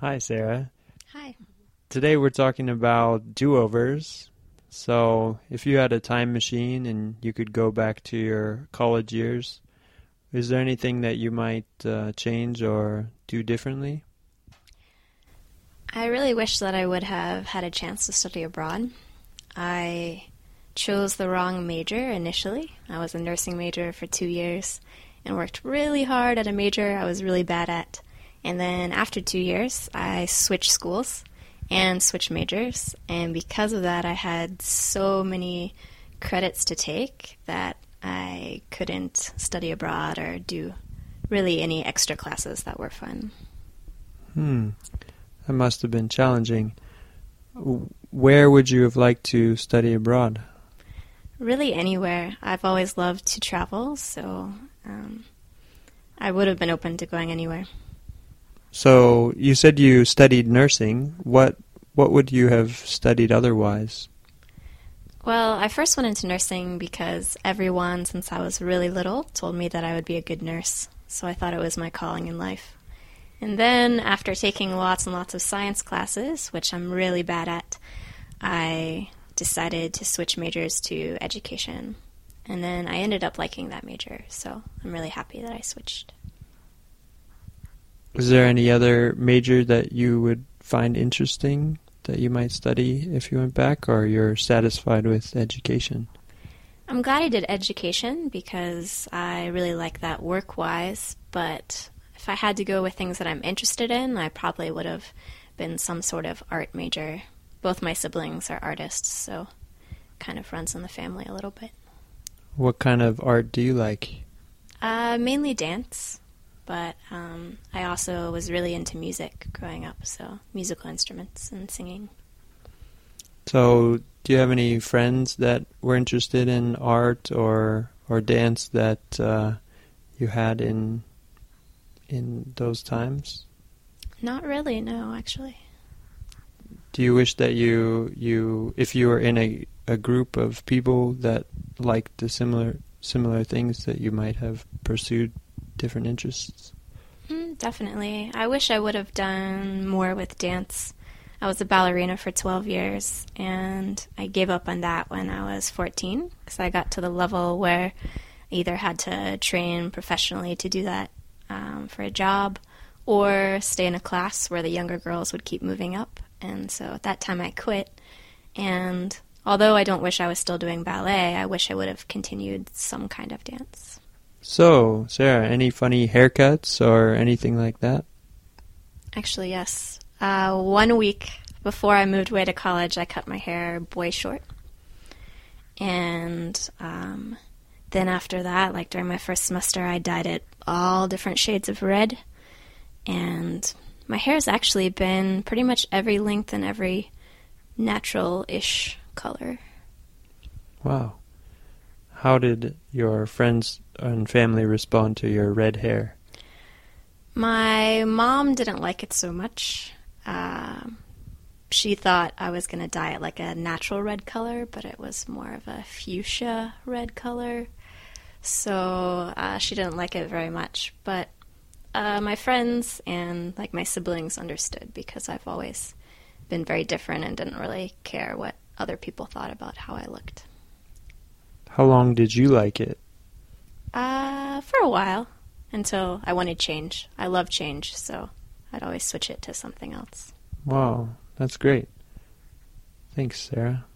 Hi, Sarah. Hi. Today we're talking about do-overs. So, if you had a time machine and you could go back to your college years, is there anything that you might change or do differently? I really wish that I would have had a chance to study abroad. I chose the wrong major initially. I was a nursing major for 2 years and worked really hard at a major I was really bad at. And then after 2 years, I switched schools and switched majors. And because of that, I had so many credits to take that I couldn't study abroad or do really any extra classes that were fun. That must have been challenging. Where would you have liked to study abroad? Really anywhere. I've always loved to travel, so I would have been open to going anywhere. So, you said you studied nursing. What would you have studied otherwise? Well, I first went into nursing because everyone, since I was really little, told me that I would be a good nurse. So I thought it was my calling in life. And then, after taking lots and lots of science classes, which I'm really bad at, I decided to switch majors to education. And then I ended up liking that major, so I'm really happy that I switched. Is there any other major that you would find interesting that you might study if you went back, or you're satisfied with education? I'm glad I did education because I really like that work-wise, but if I had to go with things that I'm interested in, I probably would have been some sort of art major. Both my siblings are artists, so it kind of runs in the family a little bit. What kind of art do you like? Mainly dance, but I also was really into music growing up, so musical instruments and singing. So, do you have any friends that were interested in art or dance that you had in those times? Not really, no, actually. Do you wish that you if you were in a group of people that liked the similar things, that you might have pursued different interests? Definitely. I wish I would have done more with dance. I was a ballerina for 12 years, and I gave up on that when I was 14 because I got to the level where I either had to train professionally to do that for a job or stay in a class where the younger girls would keep moving up. And so at that time I quit. And although I don't wish I was still doing ballet, I wish I would have continued some kind of dance. So, Sarah, any funny haircuts or anything like that? Actually, yes. 1 week before I moved away to college, I cut my hair boy short. And then after that, like during my first semester, I dyed it all different shades of red. And my hair's actually been pretty much every length and every natural-ish color. Wow. How did your friends and family respond to your red hair? My mom didn't like it so much. She thought I was going to dye it like a natural red color, but it was more of a fuchsia red color. So she didn't like it very much. But my friends and like my siblings understood because I've always been very different and didn't really care what other people thought about how I looked. How long did you like it? For a while, until I wanted change. I love change, so I'd always switch it to something else. Wow, that's great. Thanks, Sarah.